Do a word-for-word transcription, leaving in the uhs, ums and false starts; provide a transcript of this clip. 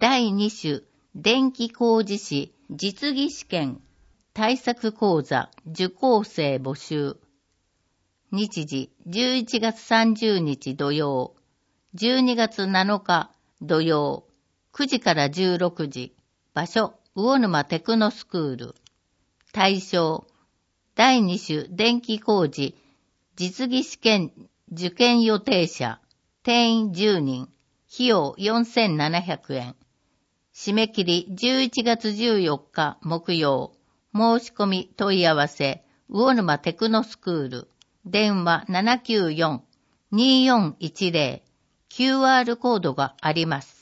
だいに種電気工事士実技試験対策講座受講生募集。日時じゅういちがつさんじゅうにち土曜、じゅうにがつなのか土曜、くじからじゅうろくじ、場所魚沼テクノスクール。対象だいに種電気工事実技試験受験予定者、定員じゅうにん、費用よんせんななひゃくえん。締め切りじゅういちがつじゅうよっか木曜。申し込み問い合わせ魚沼テクノスクール。電話 ななきゅうよん にーよんいちゼロ。キューアール コードがあります。